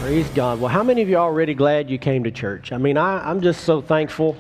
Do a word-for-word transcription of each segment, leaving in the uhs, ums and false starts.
Praise God. Well, how many of you are already glad you came to church? I mean, I, I'm just so thankful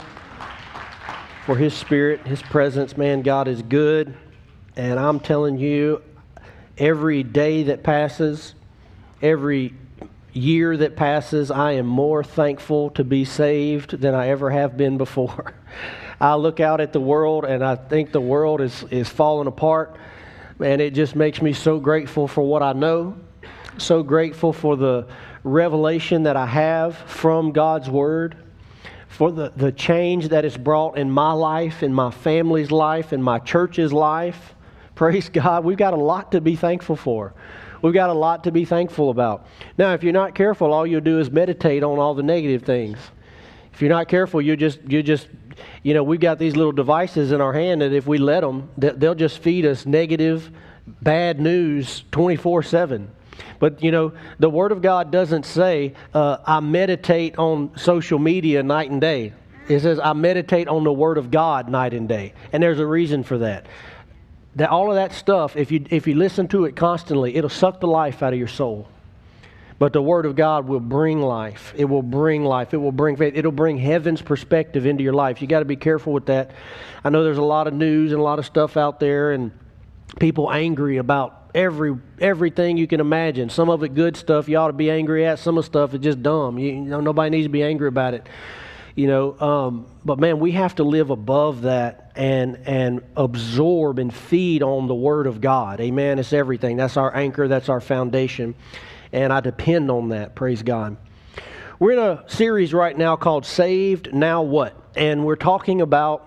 for His Spirit, His presence. Man, God is good. And I'm telling you, every day that passes, every year that passes, I am more thankful to be saved than I ever have been before. I look out at the world and I think the world is, is falling apart. And it just makes me so grateful for what I know. So grateful for the revelation that I have from God's Word, for the, the change that it's brought in my life, in my family's life, in my church's life. Praise God. We've got a lot to be thankful for. We've got a lot to be thankful about. Now, if you're not careful, all you'll do is meditate on all the negative things. If you're not careful, you just, you just, you know, we've got these little devices in our hand that if we let them, they'll just feed us negative, bad news twenty-four seven. But, you know, the Word of God doesn't say, uh, I meditate on social media night and day. It says, I meditate on the Word of God night and day. And there's a reason for that. That all of that stuff, if you if you listen to it constantly, it'll suck the life out of your soul. But the Word of God will bring life. It will bring life. It will bring faith. It'll bring heaven's perspective into your life. You got to be careful with that. I know there's a lot of news and a lot of stuff out there and people angry about every everything you can imagine. Some of it good stuff you ought to be angry at. Some of the stuff is just dumb. You, you know, nobody needs to be angry about it. You know, um, but man, we have to live above that and and absorb and feed on the Word of God. Amen. It's everything. That's our anchor. That's our foundation. And I depend on that. Praise God. We're in a series right now called Saved, Now What? And we're talking about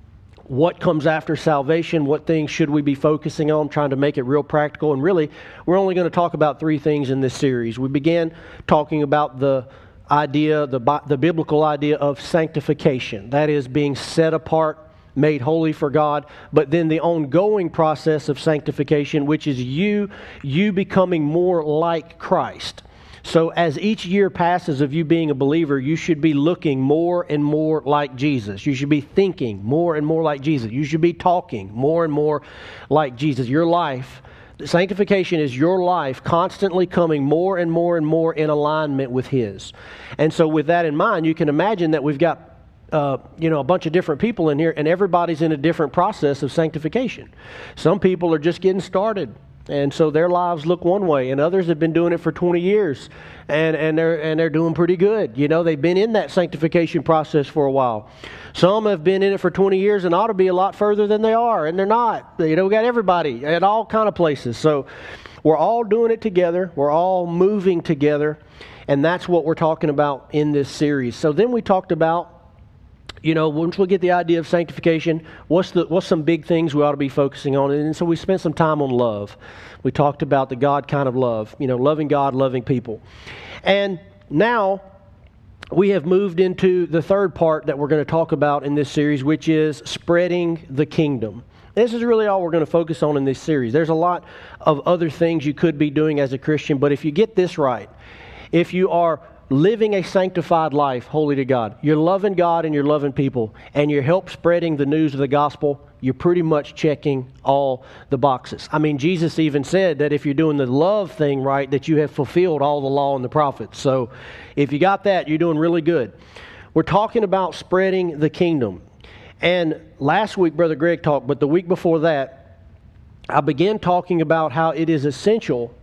what comes after salvation, what things should we be focusing on, trying to make it real practical. And really, we're only going to talk about three things in this series. We began talking about the idea, the, the biblical idea of sanctification. That is being set apart, made holy for God, but then the ongoing process of sanctification, which is you, you becoming more like Christ. So as each year passes of you being a believer, you should be looking more and more like Jesus. You should be thinking more and more like Jesus. You should be talking more and more like Jesus. Your life, sanctification is your life constantly coming more and more and more in alignment with His. And so with that in mind, you can imagine that we've got Uh, you know, a bunch of different people in here, and everybody's in a different process of sanctification. Some people are just getting started, and so their lives look one way, and others have been doing it for twenty years, and, and they're and they're doing pretty good. You know, they've been in that sanctification process for a while. Some have been in it for twenty years and ought to be a lot further than they are, and they're not. You know, we got everybody at all kind of places. So we're all doing it together. We're all moving together, and that's what we're talking about in this series. So then we talked about, you know, once we get the idea of sanctification, what's the what's some big things we ought to be focusing on? And so we spent some time on love. We talked about the God kind of love, you know, loving God, loving people. And now we have moved into the third part that we're going to talk about in this series, which is spreading the kingdom. This is really all we're going to focus on in this series. There's a lot of other things you could be doing as a Christian, but if you get this right, if you are living a sanctified life, holy to God, you're loving God and you're loving people, and you're help spreading the news of the gospel, you're pretty much checking all the boxes. I mean, Jesus even said that if you're doing the love thing right, that you have fulfilled all the law and the prophets. So if you got that, you're doing really good. We're talking about spreading the kingdom. And last week, Brother Greg talked, but the week before that, I began talking about how it is essential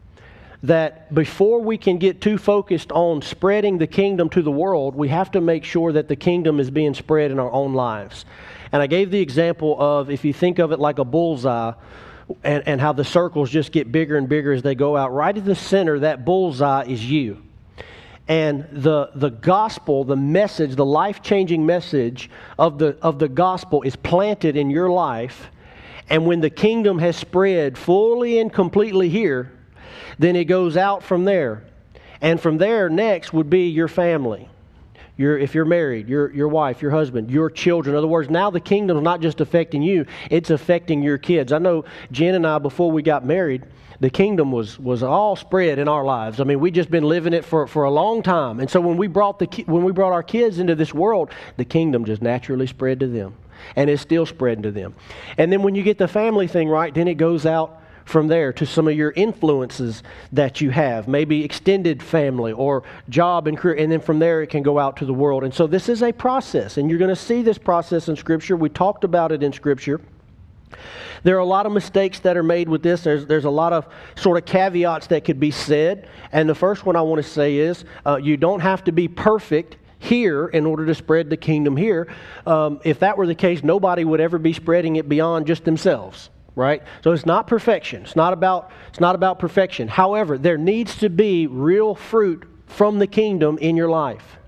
that before we can get too focused on spreading the kingdom to the world, we have to make sure that the kingdom is being spread in our own lives. And I gave the example of, if you think of it like a bullseye, and, and how the circles just get bigger and bigger as they go out, right at the center, that bullseye is you. And the the gospel, the message, the life-changing message of the of the gospel is planted in your life. And when the kingdom has spread fully and completely here, then it goes out from there. And from there, next would be your family. Your, if you're married, your, your wife, your husband, your children. In other words, now the kingdom's not just affecting you, it's affecting your kids. I know Jen and I, before we got married, the kingdom was was all spread in our lives. I mean, we just been living it for, for a long time. And so when we brought the when we brought our kids into this world, the kingdom just naturally spread to them. And it's still spreading to them. And then when you get the family thing right, then it goes out from there to some of your influences that you have, maybe extended family or job and career, and then from there it can go out to the world. And so this is a process, and you're going to see this process in Scripture. We talked about it in Scripture. There are a lot of mistakes that are made with this. There's, there's a lot of sort of caveats that could be said. And the first one I want to say is uh, you don't have to be perfect here in order to spread the kingdom here. Um, if that were the case, nobody would ever be spreading it beyond just themselves, right? So it's not perfection. It's not about, it's not about perfection. However, there needs to be real fruit from the kingdom in your life.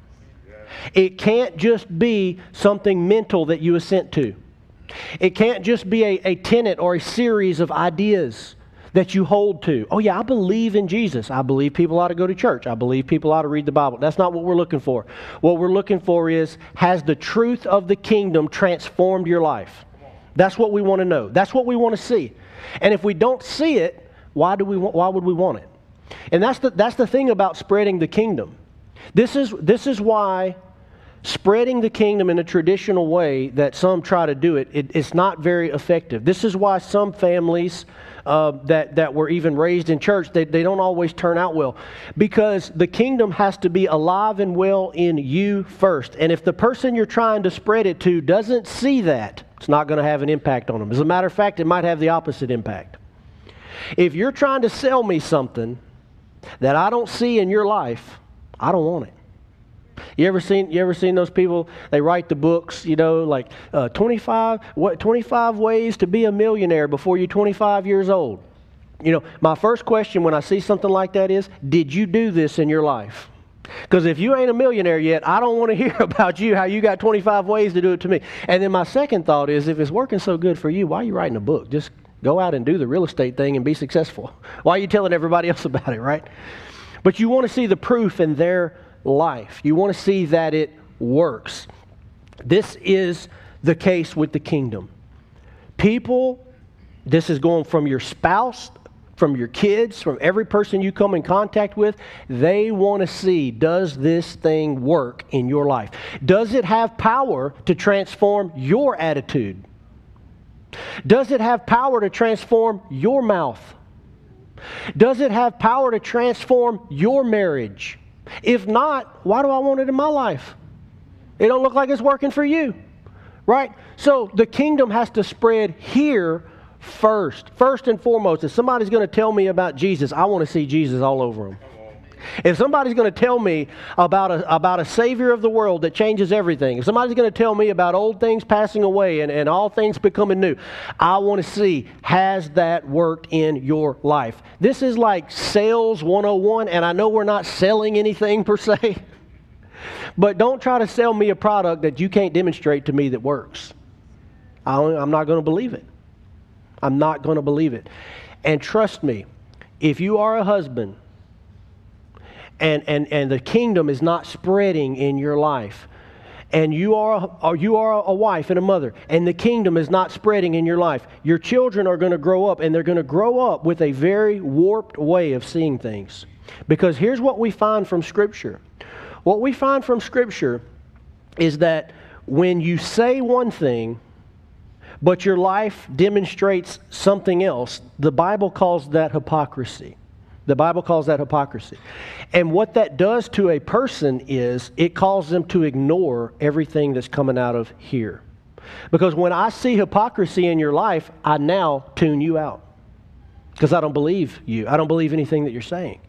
It can't just be something mental that you assent to. It can't just be a, a tenet or a series of ideas that you hold to. Oh yeah, I believe in Jesus. I believe people ought to go to church. I believe people ought to read the Bible. That's not what we're looking for. What we're looking for is, has the truth of the kingdom transformed your life? That's what we want to know. That's what we want to see. And if we don't see it, why do we want, why would we want it? And that's the that's the thing about spreading the kingdom. This is this is why spreading the kingdom in a traditional way that some try to do it, it it's not very effective. This is why some families uh, that, that were even raised in church, they, they don't always turn out well. Because the kingdom has to be alive and well in you first. And if the person you're trying to spread it to doesn't see that, it's not going to have an impact on them. As a matter of fact, it might have the opposite impact. If you're trying to sell me something that I don't see in your life, I don't want it. You ever seen you ever seen those people? They write the books, you know, like uh, twenty-five what twenty-five ways to be a millionaire before you're twenty-five years old. You know, my first question when I see something like that is, did you do this in your life? Because if you ain't a millionaire yet, I don't want to hear about you, how you got twenty-five ways to do it to me. And then my second thought is, if it's working so good for you, why are you writing a book? Just go out and do the real estate thing and be successful. Why are you telling everybody else about it, right? But you want to see the proof in their life. You want to see that it works. This is the case with the kingdom. People, this is going from your spouse, from your kids, from every person you come in contact with, they want to see, does this thing work in your life? Does it have power to transform your attitude? Does it have power to transform your mouth? Does it have power to transform your marriage? If not, why do I want it in my life? It don't look like it's working for you, right? So the kingdom has to spread here first. First and foremost, if somebody's going to tell me about Jesus, I want to see Jesus all over them. If somebody's going to tell me about a, about a Savior of the world that changes everything, if somebody's going to tell me about old things passing away and, and all things becoming new, I want to see, has that worked in your life? This is like sales one oh one, and I know we're not selling anything per se, but don't try to sell me a product that you can't demonstrate to me that works. I don't, I'm not going to believe it. I'm not going to believe it. And trust me, if you are a husband, And, and, and the kingdom is not spreading in your life, and you are, a, or you are a wife and a mother, and the kingdom is not spreading in your life, your children are going to grow up, and they're going to grow up with a very warped way of seeing things. Because here's what we find from Scripture. What we find from Scripture is that when you say one thing, but your life demonstrates something else, the Bible calls that hypocrisy. The Bible calls that hypocrisy. And what that does to a person is it causes them to ignore everything that's coming out of here. Because when I see hypocrisy in your life, I now tune you out. Because I don't believe you. I don't believe anything that you're saying.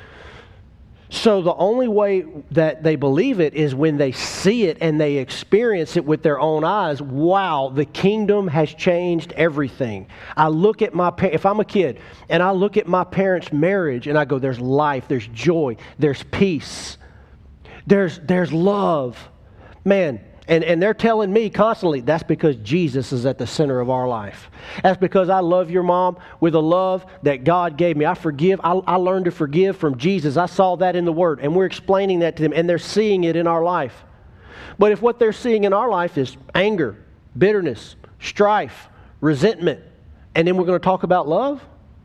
So the only way that they believe it is when they see it and they experience it with their own eyes. Wow, the kingdom has changed everything. I look at my, if I'm a kid, and I look at my parents' marriage and I go, there's life, there's joy, there's peace, there's, there's love. Man, and, and they're telling me constantly, that's because Jesus is at the center of our life. That's because I love your mom with a love that God gave me. I forgive. I, I learned to forgive from Jesus. I saw that in the Word. And we're explaining that to them. And they're seeing it in our life. But if what they're seeing in our life is anger, bitterness, strife, resentment, and then we're going to talk about love,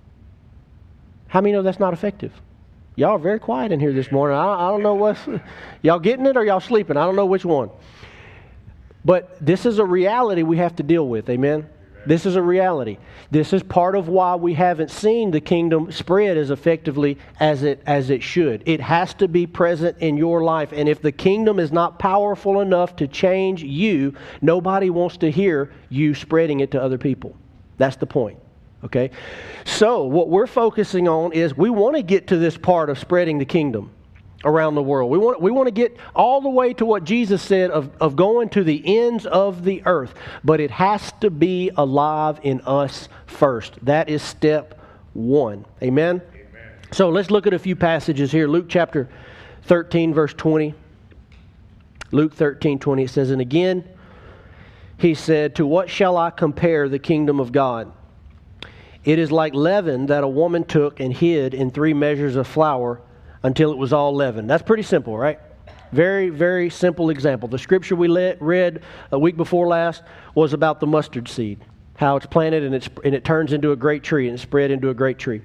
how many know that's not effective? Y'all are very quiet in here this morning. I, I don't know what's... Y'all getting it or y'all sleeping? I don't know which one. But this is a reality we have to deal with. Amen? Amen. This is a reality. This is part of why we haven't seen the kingdom spread as effectively as it as it should. It has to be present in your life. And if the kingdom is not powerful enough to change you, nobody wants to hear you spreading it to other people. That's the point. Okay? So what we're focusing on is we want to get to this part of spreading the kingdom around the world. We want, we want to get all the way to what Jesus said of, of going to the ends of the earth. But it has to be alive in us first. That is step one. Amen? Amen. So let's look at a few passages here. Luke chapter thirteen, verse twenty. Luke thirteen, twenty. It says, "And again, he said, 'To what shall I compare the kingdom of God? It is like leaven that a woman took and hid in three measures of flour until it was all leavened.'" That's pretty simple, right? Very, very simple example. The scripture we let, read a week before last was about the mustard seed, how it's planted and, it's, and it turns into a great tree and it's spread into a great tree.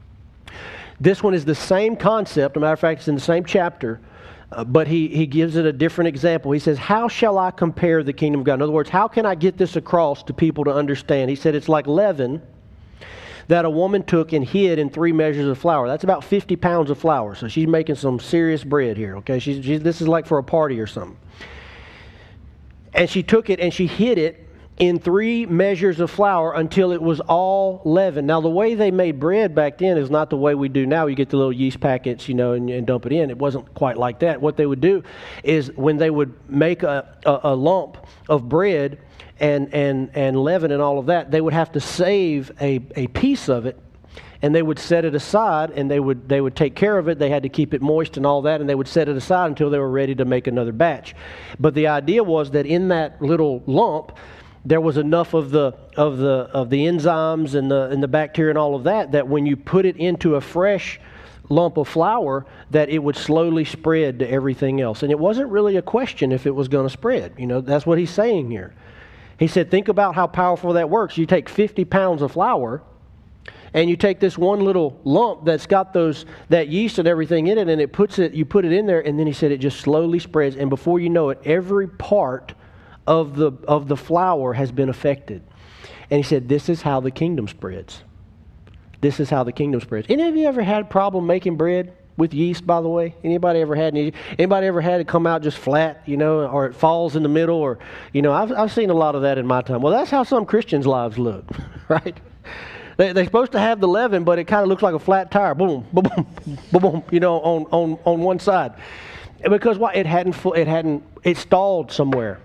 This one is the same concept. As a matter of fact, it's in the same chapter, uh, but he, he gives it a different example. He says, "How shall I compare the kingdom of God?" In other words, how can I get this across to people to understand? He said it's like leaven that a woman took and hid in three measures of flour. That's about fifty pounds of flour. So she's making some serious bread here, okay? She's, she's, this is like for a party or something. And she took it and she hid it in three measures of flour until it was all leavened. Now, the way they made bread back then is not the way we do now. You get the little yeast packets, you know, and, and dump it in. It wasn't quite like that. What they would do is when they would make a, a, a lump of bread and and and leaven and all of that, they would have to save a, a piece of it, and they would set it aside, and they would they would take care of it. They had to keep it moist and all that, and they would set it aside until they were ready to make another batch. But the idea was that in that little lump, there was enough of the of the of the enzymes and the and the bacteria and all of that that when you put it into a fresh lump of flour, that it would slowly spread to everything else. And it wasn't really a question if it was going to spread. You know, that's what he's saying here. He said, think about how powerful that works. You take fifty pounds of flour, and you take this one little lump that's got those that yeast and everything in it, and it puts it. You put it in there, and then he said it just slowly spreads, and before you know it, every part of the of the flour has been affected. And he said, this is how the kingdom spreads. This is how the kingdom spreads. Any of you ever had a problem making bread with yeast, by the way? Anybody ever had any? Anybody ever had it come out just flat, you know, or it falls in the middle, or, you know, I've I've seen a lot of that in my time. Well, that's how some Christians' lives look, right? They, they're supposed to have the leaven, but it kind of looks like a flat tire, boom, boom, boom, boom, boom, you know, on on on one side, because why? It hadn't it hadn't it stalled somewhere.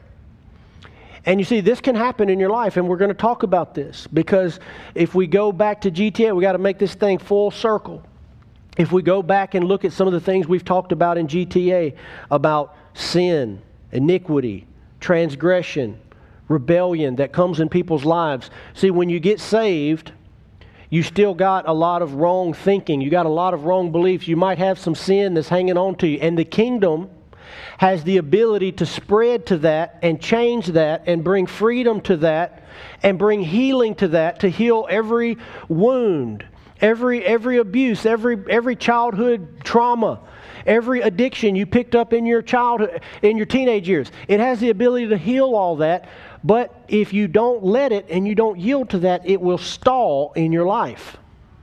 And you see, this can happen in your life, and we're going to talk about this, because if we go back to G T A, we got to make this thing full circle. If we go back and look at some of the things we've talked about in G T A, about sin, iniquity, transgression, rebellion that comes in people's lives. See, when you get saved, you still got a lot of wrong thinking. You got a lot of wrong beliefs. You might have some sin that's hanging on to you. And the kingdom has the ability to spread to that and change that and bring freedom to that and bring healing to that, to heal every wound, every every abuse, every every childhood trauma, every addiction you picked up in your childhood, in your teenage years. It has the ability to heal all that, but if you don't let it and you don't yield to that, it will stall in your life.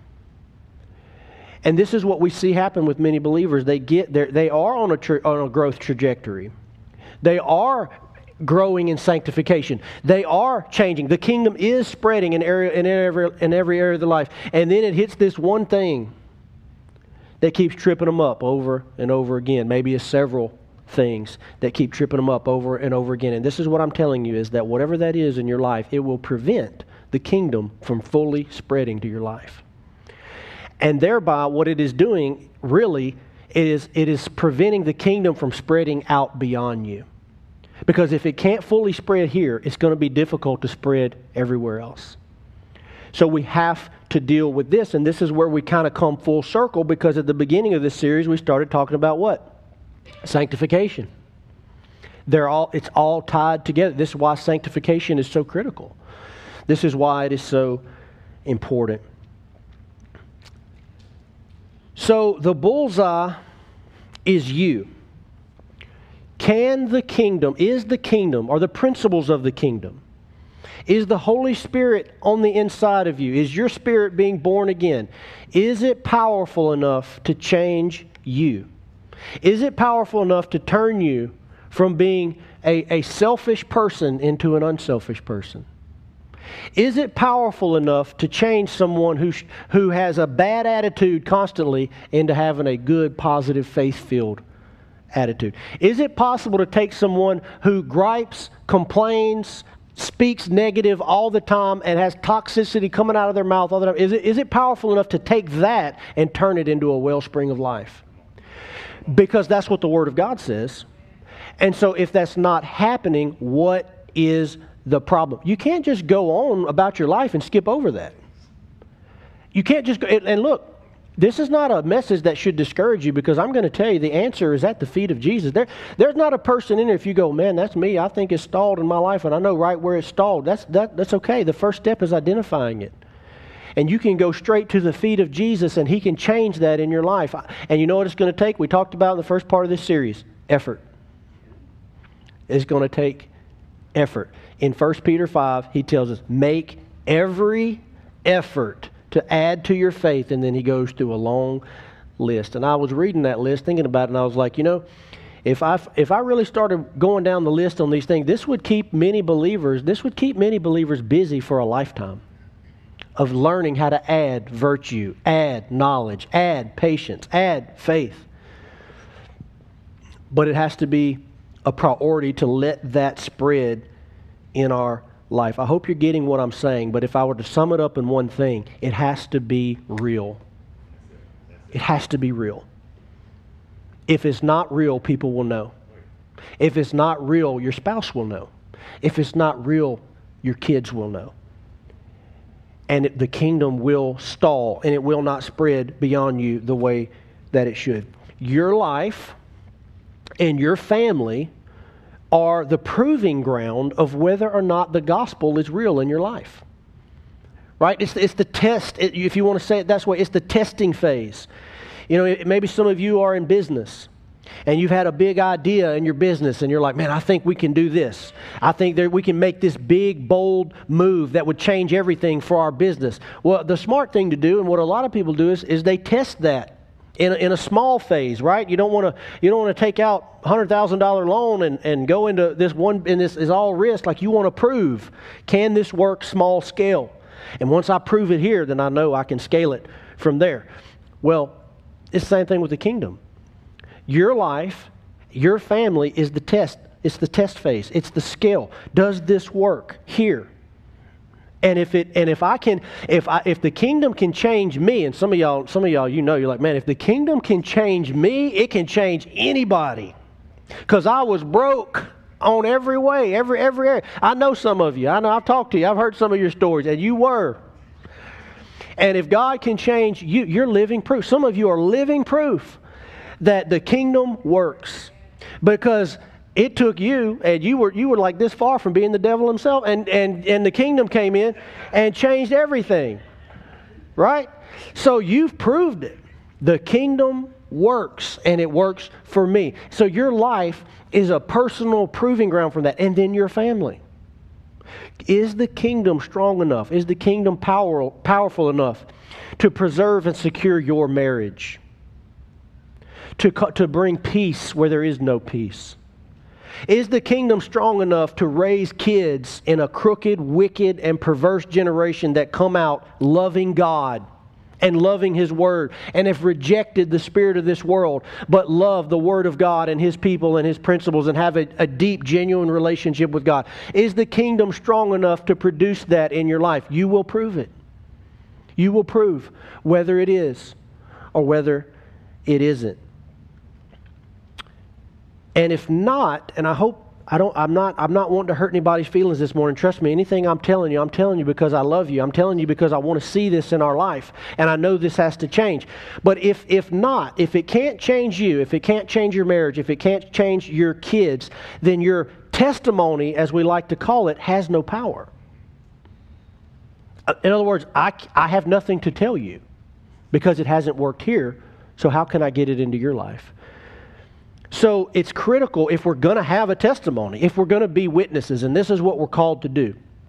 And this is what we see happen with many believers. They get there, they are on a tra- on a growth trajectory. They are growing in sanctification. They are changing. The kingdom is spreading in area in every in every area of their life. And then it hits this one thing that keeps tripping them up over and over again. Maybe it's several things that keep tripping them up over and over again. And this is what I'm telling you, is that whatever that is in your life, it will prevent the kingdom from fully spreading to your life. And thereby, what it is doing, really, it is it is preventing the kingdom from spreading out beyond you. Because if it can't fully spread here, it's going to be difficult to spread everywhere else. So we have to deal with this, and this is where we kind of come full circle, because at the beginning of this series, we started talking about what? Sanctification. They're all it's all tied together. This is why sanctification is so critical. This is why it is so important. So the bullseye is you. Can the kingdom, is the kingdom, or the principles of the kingdom, Is the Holy Spirit on the inside of you? Is your spirit being born again? Is it powerful enough to change you? Is it powerful enough to turn you from being a, a selfish person into an unselfish person? Is it powerful enough to change someone who, who has a bad attitude constantly into having a good, positive, faith-filled attitude? Is it possible to take someone who gripes, complains, speaks negative all the time and has toxicity coming out of their mouth all the time? Is it, is it powerful enough to take that and turn it into a wellspring of life? Because that's what the Word of God says. And so if that's not happening, what is the problem? You can't just go on about your life and skip over that. You can't just go, and look, this is not a message that should discourage you, because I'm going to tell you the answer is at the feet of Jesus. There, there's not a person in there, if you go, man, that's me, I think it's stalled in my life and I know right where it's stalled. That's, that, that's okay. The first step is identifying it. And you can go straight to the feet of Jesus and He can change that in your life. And you know what it's going to take? We talked about in the first part of this series, effort. It's going to take effort. In First Peter five, he tells us, make every effort to add to your faith. And then he goes through a long list. And I was reading that list, thinking about it, and I was like, you know, if I if I really started going down the list on these things, this would keep many believers, this would keep many believers busy for a lifetime of learning how to add virtue, add knowledge, add patience, add faith. But it has to be a priority to let that spread in our life. I hope you're getting what I'm saying, but if I were to sum it up in one thing, it has to be real. It has to be real. If it's not real, people will know. If it's not real, your spouse will know. If it's not real, your kids will know. And it, the kingdom will stall, and it will not spread beyond you the way that it should. Your life and your family are the proving ground of whether or not the gospel is real in your life. Right? It's, it's the test, it, if you want to say it that way, it's the testing phase. You know, it, maybe some of you are in business, and you've had a big idea in your business, and you're like, man, I think we can do this. I think that we can make this big, bold move that would change everything for our business. Well, the smart thing to do, and what a lot of people do, is, is they test that in a, in a small phase, right? You don't want to you don't want to take out a one hundred thousand dollars loan and, and go into this one, and this is all risk. Like, you want to prove, can this work small scale? And once I prove it here, then I know I can scale it from there. Well, it's the same thing with the kingdom. Your life, your family is the test. It's the test phase. It's the scale. Does this work here? And if it and if I can if I if the kingdom can change me, and some of y'all some of y'all you know, you're like, man, if the kingdom can change me, it can change anybody. Because I was broke on every way, every every area. I know some of you. I know I've talked to you. I've heard some of your stories, and you were. And if God can change you, you're living proof. Some of you are living proof that the kingdom works, because it took you, and you were you were like this far from being the devil himself, and and and the kingdom came in and changed everything, right? So you've proved it. The kingdom works, and it works for me. So your life is a personal proving ground for that, and then your family. Is the kingdom strong enough? Is the kingdom power, powerful enough to preserve and secure your marriage? To, to bring peace where there is no peace? Is the kingdom strong enough to raise kids in a crooked, wicked, and perverse generation that come out loving God and loving His Word, and have rejected the spirit of this world, but love the Word of God and His people and His principles, and have a, a deep, genuine relationship with God? Is the kingdom strong enough to produce that in your life? You will prove it. You will prove whether it is or whether it isn't. And if not, and I hope I don't I'm not I'm not wanting to hurt anybody's feelings this morning. Trust me, anything I'm telling you, I'm telling you because I love you. I'm telling you because I want to see this in our life, and I know this has to change. But if if not, if it can't change you, if it can't change your marriage, if it can't change your kids, then your testimony, as we like to call it, has no power. In other words, I I have nothing to tell you because it hasn't worked here. So how can I get it into your life? So it's critical, if we're going to have a testimony, if we're going to be witnesses, and this is what we're called to do.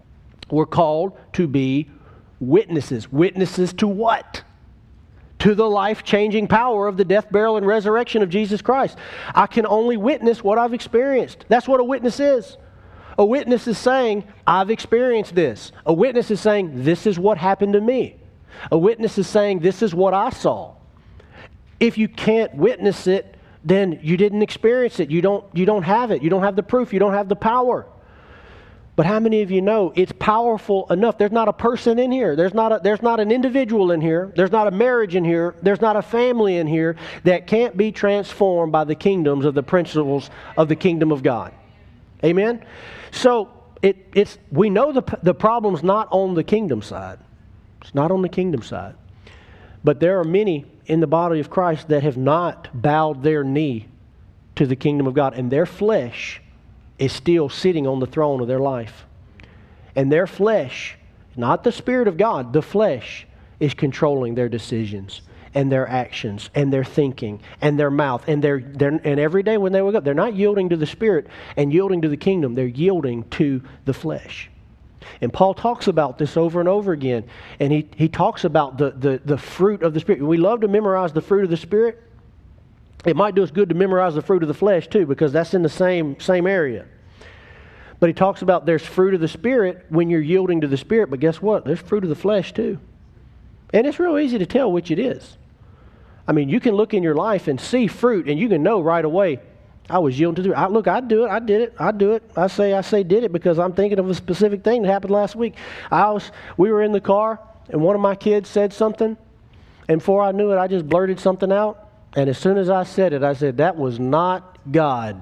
We're called to be witnesses. Witnesses to what? To the life-changing power of the death, burial, and resurrection of Jesus Christ. I can only witness what I've experienced. That's what a witness is. A witness is saying, I've experienced this. A witness is saying, this is what happened to me. A witness is saying, this is what I saw. If you can't witness it, then you didn't experience it. You don't, you don't have it. You don't have the proof. You don't have the power. But how many of you know it's powerful enough? There's not a person in here. There's not a, there's not an individual in here. There's not a marriage in here. There's not a family in here that can't be transformed by the kingdoms of the principles of the kingdom of God. Amen? So it, it's we know the, the problem's not on the kingdom side. It's not on the kingdom side. But there are many in the body of Christ that have not bowed their knee to the kingdom of God, and their flesh is still sitting on the throne of their life. And their flesh, not the Spirit of God, the flesh is controlling their decisions and their actions and their thinking and their mouth. And they're, they're and every day when they wake up, they're not yielding to the Spirit and yielding to the kingdom. They're yielding to the flesh. And Paul talks about this over and over again. And he, he talks about the, the, the fruit of the Spirit. We love to memorize the fruit of the Spirit. It might do us good to memorize the fruit of the flesh too, because that's in the same, same area. But he talks about there's fruit of the Spirit when you're yielding to the Spirit. But guess what? There's fruit of the flesh too. And it's real easy to tell which it is. I mean, you can look in your life and see fruit, and you can know right away, I was yielding to the I, look, I do it. I did it. I do it. I say I say did it because I'm thinking of a specific thing that happened last week. I was we were in the car, and one of my kids said something, and before I knew it, I just blurted something out. And as soon as I said it, I said, that was not God.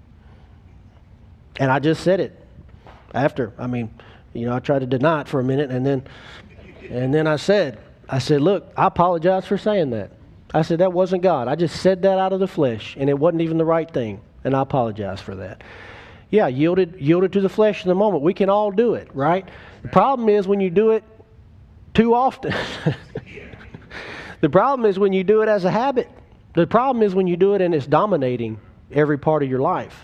And I just said it after. I mean, you know, I tried to deny it for a minute, and then and then I said, I said, look, I apologize for saying that. I said, that wasn't God. I just said that out of the flesh, and it wasn't even the right thing, and I apologize for that. Yeah, yielded, yielded to the flesh in the moment. We can all do it, right? The problem is when you do it too often. The problem is when you do it as a habit. The problem is when you do it and it's dominating every part of your life.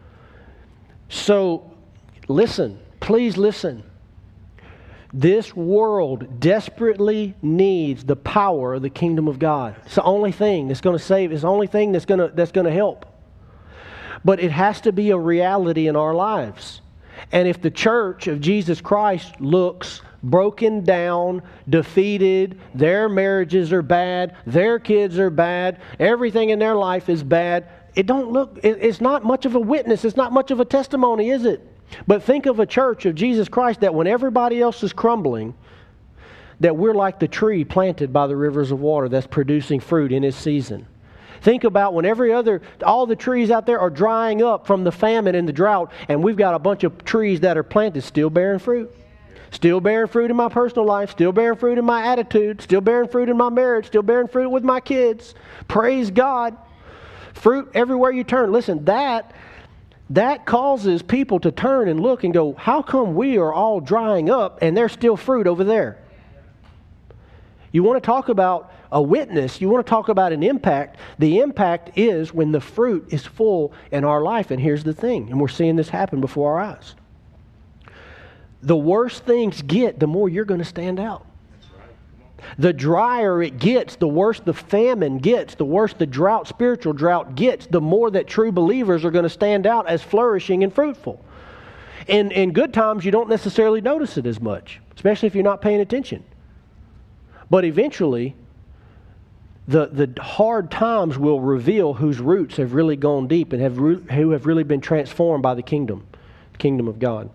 So, listen, please listen. This world desperately needs the power of the kingdom of God. It's the only thing that's going to save. It's the only thing that's going to that's going to help. But it has to be a reality in our lives. And if the church of Jesus Christ looks broken down, defeated, their marriages are bad, their kids are bad, everything in their life is bad, it don't look. It, it's not much of a witness. It's not much of a testimony, is it? But think of a church of Jesus Christ that when everybody else is crumbling, that we're like the tree planted by the rivers of water that's producing fruit in its season. Think about when every other, all the trees out there are drying up from the famine and the drought, and we've got a bunch of trees that are planted still bearing fruit. Still bearing fruit in my personal life, still bearing fruit in my attitude, still bearing fruit in my marriage, still bearing fruit with my kids. Praise God. Fruit everywhere you turn. Listen, that That causes people to turn and look and go, how come we are all drying up and there's still fruit over there? You want to talk about a witness, you want to talk about an impact. The impact is when the fruit is full in our life. And here's the thing, and we're seeing this happen before our eyes. The worse things get, the more you're going to stand out. The drier it gets, the worse the famine gets, the worse the drought, spiritual drought gets, the more that true believers are going to stand out as flourishing and fruitful. In, in good times, you don't necessarily notice it as much, especially if you're not paying attention. But eventually, the, the hard times will reveal whose roots have really gone deep and have who have really been transformed by the kingdom, the kingdom of God.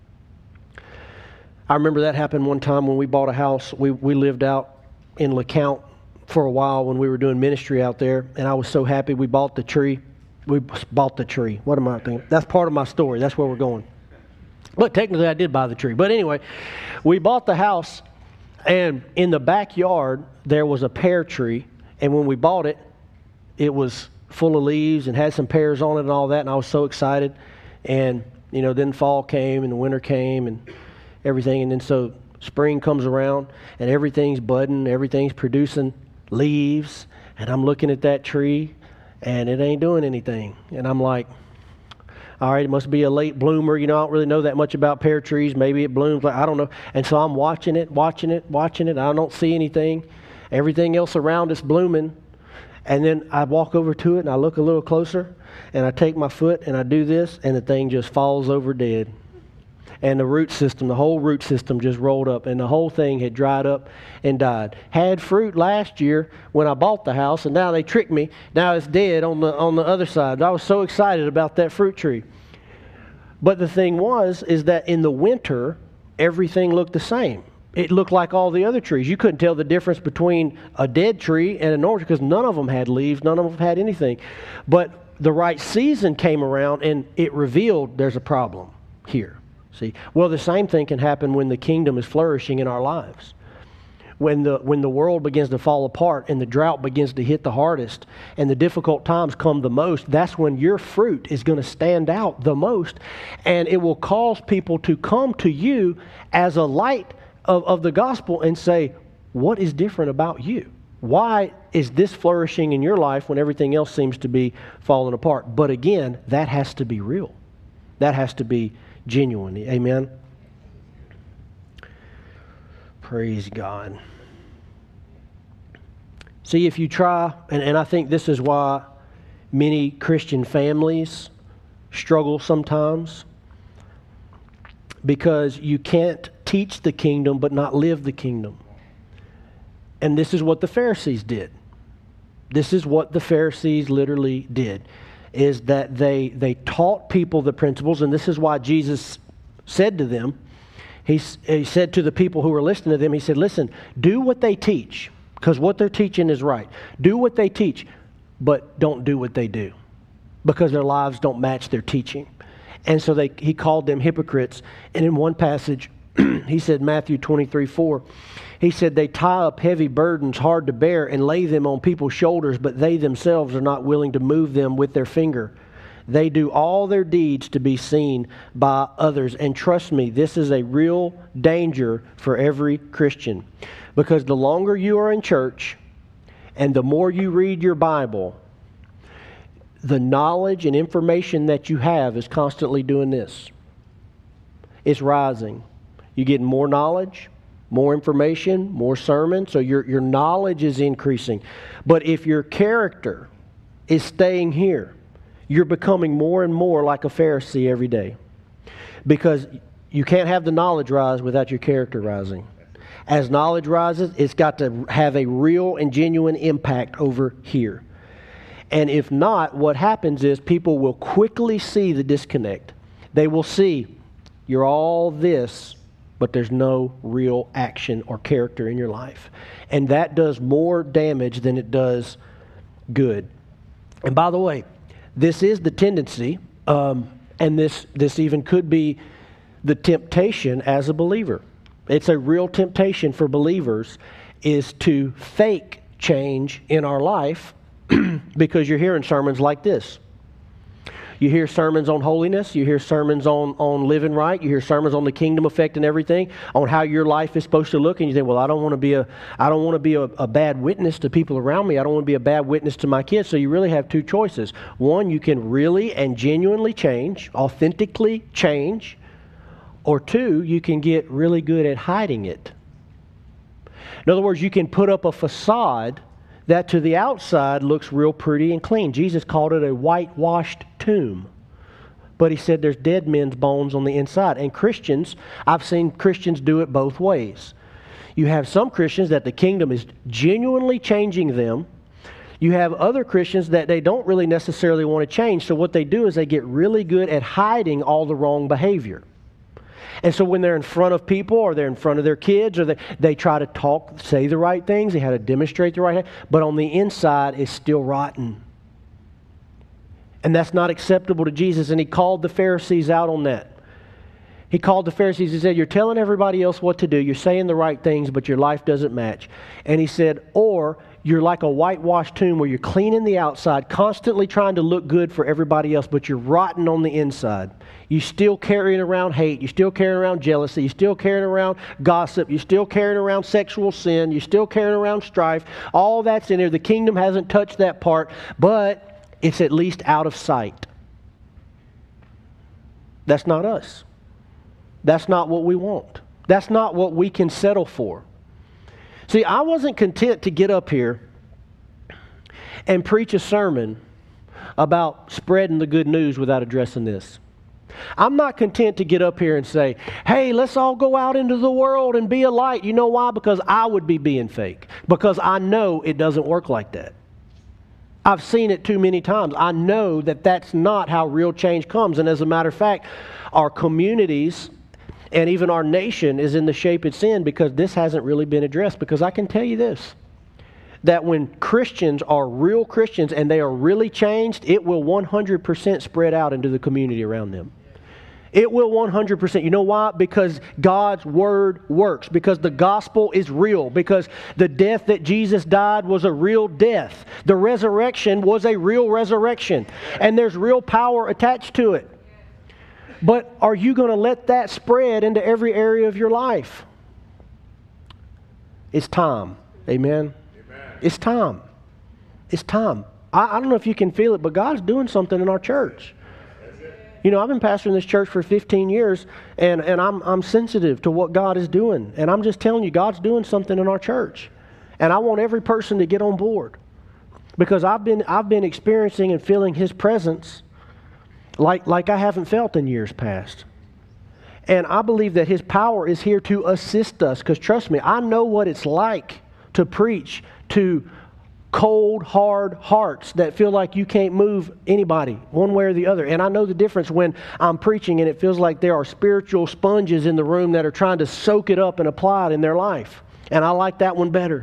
I remember that happened one time when we bought a house. We we lived out in LeCount for a while when we were doing ministry out there, and I was so happy we bought the tree. We bought the tree. What am I thinking? That's part of my story. That's where we're going. But technically I did buy the tree. But anyway, we bought the house, and in the backyard there was a pear tree, and when we bought it, it was full of leaves and had some pears on it and all that, and I was so excited. And, you know, then fall came and the winter came and everything, and then so spring comes around and everything's budding, everything's producing leaves, and I'm looking at that tree and it ain't doing anything. And I'm like, All right, it must be a late bloomer. You know, I don't really know that much about pear trees. Maybe it blooms. I don't know. And so I'm watching it, watching it, watching it. I don't see anything. Everything else around is blooming. And then I walk over to it and I look a little closer and I take my foot and I do this and the thing just falls over dead. And the root system, the whole root system just rolled up and the whole thing had dried up and died. Had fruit last year when I bought the house and now they tricked me. Now it's dead on the on the other side. I was so excited about that fruit tree. But the thing was, is that in the winter, everything looked the same. It looked like all the other trees. You couldn't tell the difference between a dead tree and an orange because none of them had leaves, none of them had anything. But the right season came around and it revealed there's a problem here. See, well, the same thing can happen when the kingdom is flourishing in our lives. When the when the world begins to fall apart and the drought begins to hit the hardest and the difficult times come the most, that's when your fruit is going to stand out the most. And it will cause people to come to you as a light of, of the gospel and say, what is different about you? Why is this flourishing in your life when everything else seems to be falling apart? But again, that has to be real. That has to be genuine. Amen? Praise God. See, if you try, and, and I think this is why many Christian families struggle sometimes, because you can't teach the kingdom but not live the kingdom. And this is what the Pharisees did. This is what the Pharisees literally did, is that they they taught people the principles, and this is why Jesus said to them, he, he said to the people who were listening to them, he said, listen, do what they teach, because what they're teaching is right. Do what they teach, but don't do what they do, because their lives don't match their teaching. And so they he called them hypocrites. And in one passage, he said, Matthew twenty-three four, he said, they tie up heavy burdens hard to bear and lay them on people's shoulders, but they themselves are not willing to move them with their finger. They do all their deeds to be seen by others. And trust me, this is a real danger for every Christian. Because the longer you are in church and the more you read your Bible, the knowledge and information that you have is constantly doing this. It's rising. You're getting more knowledge, more information, more sermons, so your, your knowledge is increasing. But if your character is staying here, you're becoming more and more like a Pharisee every day. Because you can't have the knowledge rise without your character rising. As knowledge rises, it's got to have a real and genuine impact over here. And if not, what happens is people will quickly see the disconnect. They will see you're all this, but there's no real action or character in your life. And that does more damage than it does good. And by the way, this is the tendency, um, and this, this even could be the temptation as a believer. It's a real temptation for believers is to fake change in our life because you're hearing sermons like this. You hear sermons on holiness. You hear sermons on, on living right. You hear sermons on the kingdom effect and everything, on how your life is supposed to look. And you think, well, I don't want to be a I don't want to be a, a bad witness to people around me. I don't want to be a bad witness to my kids. So you really have two choices. One, you can really and genuinely change, authentically change. Or two, you can get really good at hiding it. In other words, you can put up a facade that to the outside looks real pretty and clean. Jesus called it a whitewashed tomb. But he said there's dead men's bones on the inside. And Christians, I've seen Christians do it both ways. You have some Christians that the kingdom is genuinely changing them. You have other Christians that they don't really necessarily want to change. So what they do is they get really good at hiding all the wrong behavior. And so when they're in front of people or they're in front of their kids or they, they try to talk, say the right things, they have to demonstrate the right, but on the inside it's still rotten. And that's not acceptable to Jesus. And he called the Pharisees out on that. He called the Pharisees, he said, you're telling everybody else what to do, you're saying the right things, but your life doesn't match. And he said, or you're like a whitewashed tomb where you're cleaning the outside, constantly trying to look good for everybody else, but you're rotten on the inside. You're still carrying around hate. You're still carrying around jealousy. You're still carrying around gossip. You're still carrying around sexual sin. You're still carrying around strife. All that's in there. The kingdom hasn't touched that part, but it's at least out of sight. That's not us. That's not what we want. That's not what we can settle for. See, I wasn't content to get up here and preach a sermon about spreading the good news without addressing this. I'm not content to get up here and say, hey, let's all go out into the world and be a light. You know why? Because I would be being fake. Because I know it doesn't work like that. I've seen it too many times. I know that that's not how real change comes. And as a matter of fact, our communities and even our nation is in the shape it's in because this hasn't really been addressed. Because I can tell you this, that when Christians are real Christians and they are really changed, it will one hundred percent spread out into the community around them. It will one hundred percent. You know why? Because God's Word works. Because the gospel is real. Because the death that Jesus died was a real death. The resurrection was a real resurrection. And there's real power attached to it. But are you going to let that spread into every area of your life? It's time. Amen? Amen. It's time. It's time. I, I don't know if you can feel it, but God's doing something in our church. You know, I've been pastoring this church for fifteen years, and, and I'm I'm sensitive to what God is doing. And I'm just telling you, God's doing something in our church. And I want every person to get on board. Because I've been I've been experiencing and feeling His presence like, like I haven't felt in years past. And I believe that His power is here to assist us. Because trust me, I know what it's like to preach to cold, hard hearts that feel like you can't move anybody one way or the other. And I know the difference when I'm preaching and it feels like there are spiritual sponges in the room that are trying to soak it up and apply it in their life. And I like that one better.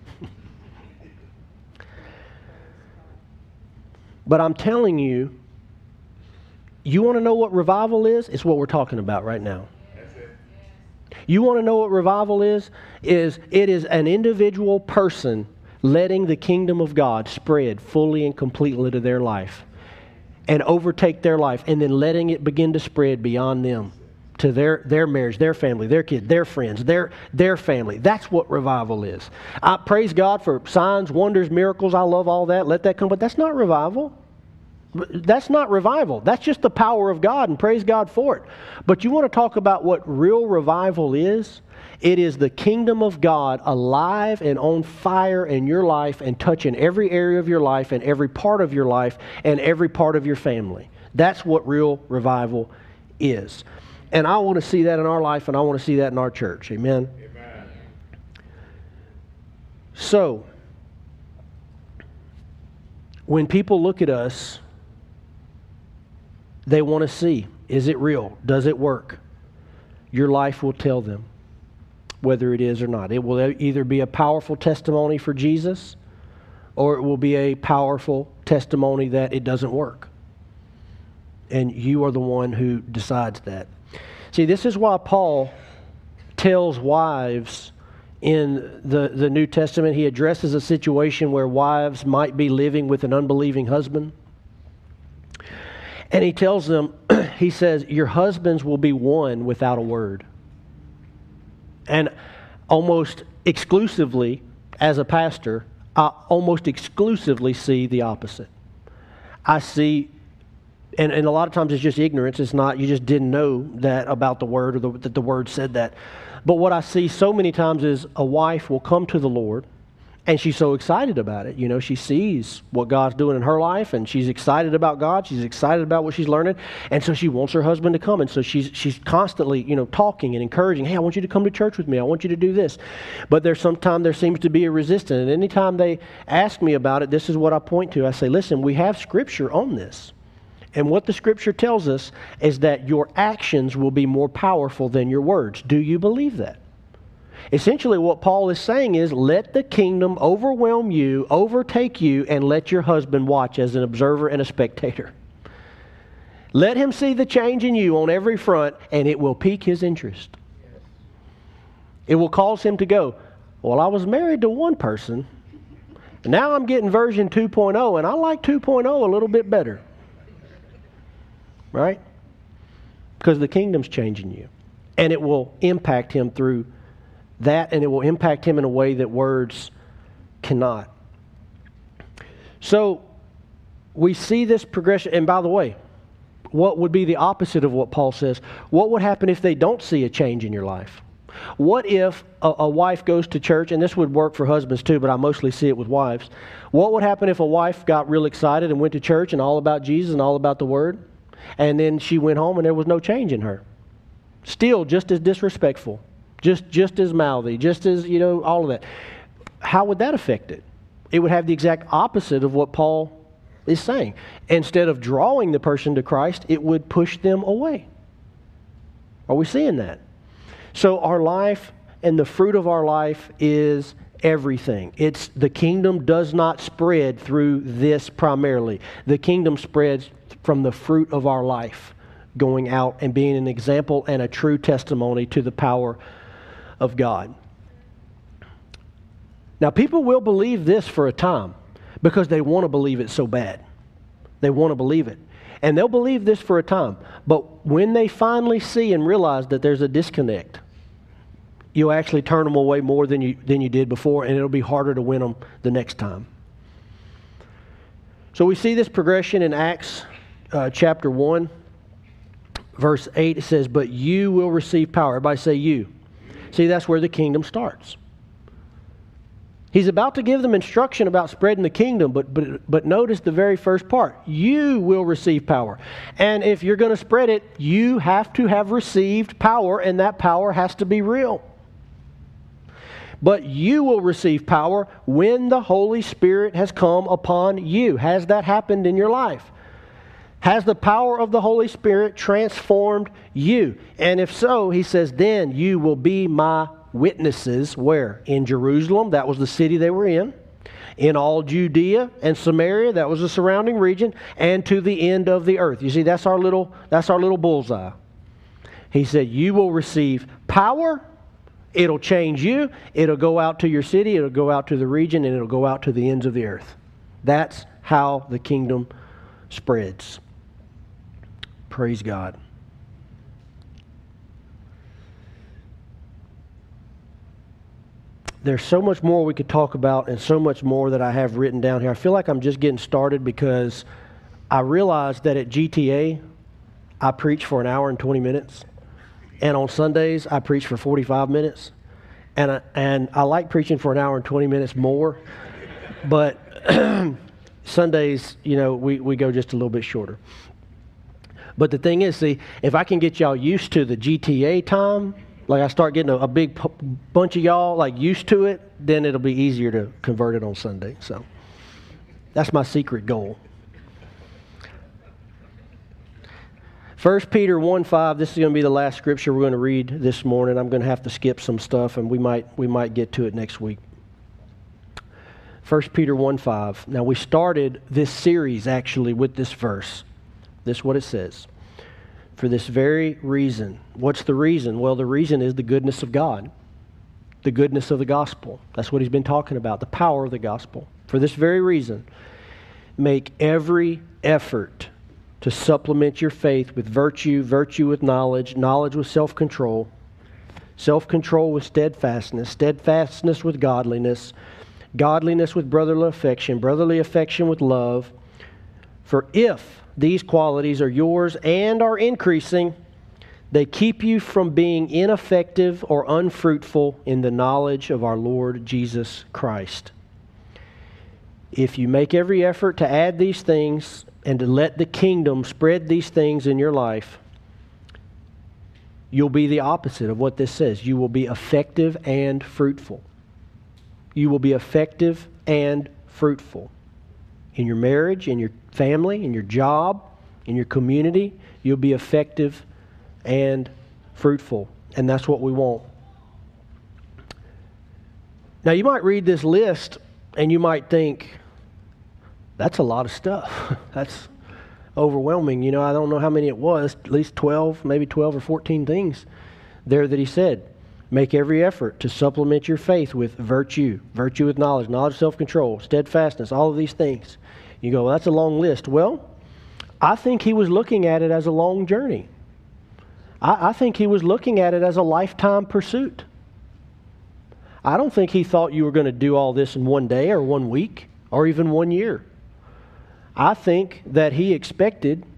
But I'm telling you, you want to know what revival is? It's what we're talking about right now. You want to know what revival is? Is it is an individual person letting the kingdom of God spread fully and completely to their life and overtake their life, and then letting it begin to spread beyond them to their, their marriage, their family, their kids, their friends, their, their family. That's what revival is. I praise God for signs, wonders, miracles. I love all that. Let that come. But that's not revival. That's not revival. That's just the power of God, and praise God for it. But you want to talk about what real revival is? It is the kingdom of God alive and on fire in your life and touching every area of your life and every part of your life and every part of your family. That's what real revival is. And I want to see that in our life, and I want to see that in our church. Amen? Amen. So, when people look at us, they want to see, is it real? Does it work? Your life will tell them whether it is or not. It will either be a powerful testimony for Jesus, or it will be a powerful testimony that it doesn't work. And you are the one who decides that. See, this is why Paul tells wives in the, the New Testament, he addresses a situation where wives might be living with an unbelieving husband. And he tells them, he says, your husbands will be won without a word. And almost exclusively, as a pastor, I almost exclusively see the opposite. I see, and, and a lot of times it's just ignorance. It's not, you just didn't know that about the word, or the, that the word said that. But what I see so many times is a wife will come to the Lord, and she's so excited about it. You know, she sees what God's doing in her life, and she's excited about God. She's excited about what she's learning. And so she wants her husband to come. And so she's she's constantly, you know, talking and encouraging. Hey, I want you to come to church with me. I want you to do this. But there's sometimes there seems to be a resistance. And anytime they ask me about it, this is what I point to. I say, listen, we have Scripture on this. And what the Scripture tells us is that your actions will be more powerful than your words. Do you believe that? Essentially what Paul is saying is, let the kingdom overwhelm you, overtake you, and let your husband watch as an observer and a spectator. Let him see the change in you on every front, and it will pique his interest. It will cause him to go, well, I was married to one person, and now I'm getting version two point oh, and I like two point oh a little bit better. Right? Because the kingdom's changing you, and it will impact him through that, and it will impact him in a way that words cannot. So we see this progression. And by the way, what would be the opposite of what Paul says? What would happen if they don't see a change in your life? What if a, a wife goes to church, and this would work for husbands too, but I mostly see it with wives. What would happen if a wife got real excited and went to church and all about Jesus and all about the Word, and then she went home and there was no change in her? Still just as disrespectful, just just as mouthy, just as, you know, all of that. How would that affect it? It would have the exact opposite of what Paul is saying. Instead of drawing the person to Christ, it would push them away. Are we seeing that? So our life and the fruit of our life is everything. It's the kingdom does not spread through this primarily. The kingdom spreads from the fruit of our life, going out and being an example and a true testimony to the power of God. Now, people will believe this for a time because they want to believe it so bad. They want to believe it. And they'll believe this for a time. But when they finally see and realize that there's a disconnect, you'll actually turn them away more than you than you did before, and it'll be harder to win them the next time. So we see this progression in Acts uh, chapter one, verse eight. It says, "But you will receive power." Everybody say you. See, that's where the kingdom starts. He's about to give them instruction about spreading the kingdom, but but but notice the very first part. You will receive power. And if you're going to spread it, you have to have received power, and that power has to be real. But you will receive power when the Holy Spirit has come upon you. Has that happened in your life? Has the power of the Holy Spirit transformed you? And if so, he says, then you will be my witnesses. Where? In Jerusalem, that was the city they were in. In all Judea and Samaria, that was the surrounding region, and to the end of the earth. You see, that's our little, that's our little bullseye. He said, you will receive power. It'll change you. It'll go out to your city. It'll go out to the region, and it'll go out to the ends of the earth. That's how the kingdom spreads. Praise God. There's so much more we could talk about, and so much more that I have written down here. I feel like I'm just getting started because I realized that at G T A, I preach for an hour and twenty minutes. And on Sundays, I preach for forty-five minutes. And I, and I like preaching for an hour and twenty minutes more. But Sundays, you know, we, we go just a little bit shorter. But the thing is, see, if I can get y'all used to the G T A time, like I start getting a, a big p- bunch of y'all like used to it, then it'll be easier to convert it on Sunday. So that's my secret goal. First Peter one five, this is going to be the last scripture we're going to read this morning. I'm going to have to skip some stuff, and we might we might get to it next week. First Peter one five. Now, we started this series actually with this verse. This is what it says. For this very reason. What's the reason? Well, the reason is the goodness of God. The goodness of the gospel. That's what he's been talking about, the power of the gospel. For this very reason, make every effort to supplement your faith with virtue, virtue with knowledge, knowledge with self-control, self-control with steadfastness, steadfastness with godliness, godliness with brotherly affection, brotherly affection with love. For if these qualities are yours and are increasing, they keep you from being ineffective or unfruitful in the knowledge of our Lord Jesus Christ. If you make every effort to add these things and to let the kingdom spread these things in your life, you'll be the opposite of what this says. You will be effective and fruitful. You will be effective and fruitful. In your marriage, in your family, in your job, in your community, you'll be effective and fruitful. And that's what we want. Now, you might read this list and you might think, that's a lot of stuff. That's overwhelming. You know, I don't know how many it was, at least twelve, maybe twelve or fourteen things there that he said. Make every effort to supplement your faith with virtue, virtue with knowledge, knowledge, self-control, steadfastness, all of these things. You go, well, that's a long list. Well, I think he was looking at it as a long journey. I, I think he was looking at it as a lifetime pursuit. I don't think he thought you were going to do all this in one day or one week or even one year. I think that he expected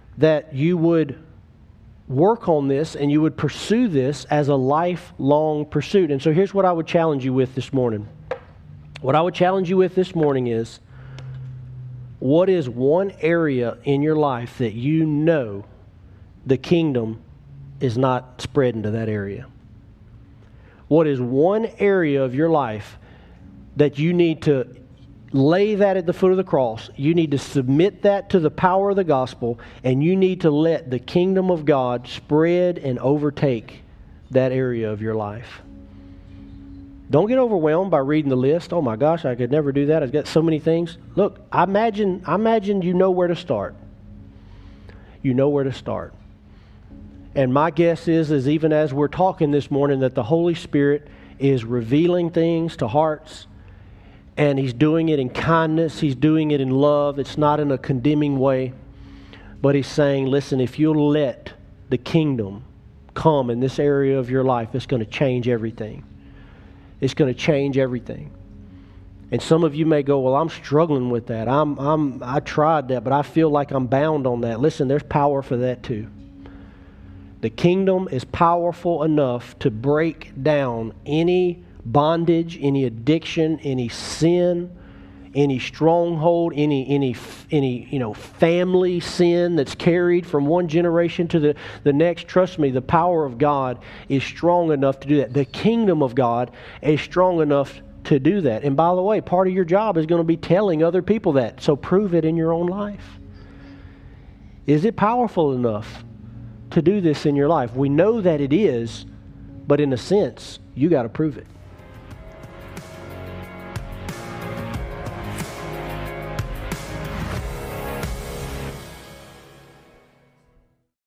that you would work on this and you would pursue this as a lifelong pursuit. And so here's what I would challenge you with this morning. What I would challenge you with this morning is, what is one area in your life that you know the kingdom is not spreading to that area? What is one area of your life that you need to lay that at the foot of the cross? You need to submit that to the power of the gospel, and you need to let the kingdom of God spread and overtake that area of your life. Don't get overwhelmed by reading the list. Oh my gosh, I could never do that. I've got so many things. Look, I imagine, I imagine you know where to start. You know where to start. And my guess is, is even as we're talking this morning, that the Holy Spirit is revealing things to hearts, and He's doing it in kindness. He's doing it in love. It's not in a condemning way. But He's saying, listen, if you'll let the kingdom come in this area of your life, it's going to change everything. It's going to change everything. And some of you may go, well, I'm struggling with that. I'm, I'm, I tried that, but I feel like I'm bound on that. Listen, there's power for that too. The kingdom is powerful enough to break down any bondage, any addiction, any sin, any stronghold, any any any you know family sin that's carried from one generation to the, the next. Trust me, the power of God is strong enough to do that. The kingdom of God is strong enough to do that. And by the way, part of your job is going to be telling other people that. So prove it in your own life. Is it powerful enough to do this in your life? We know that it is, but in a sense, you got to prove it.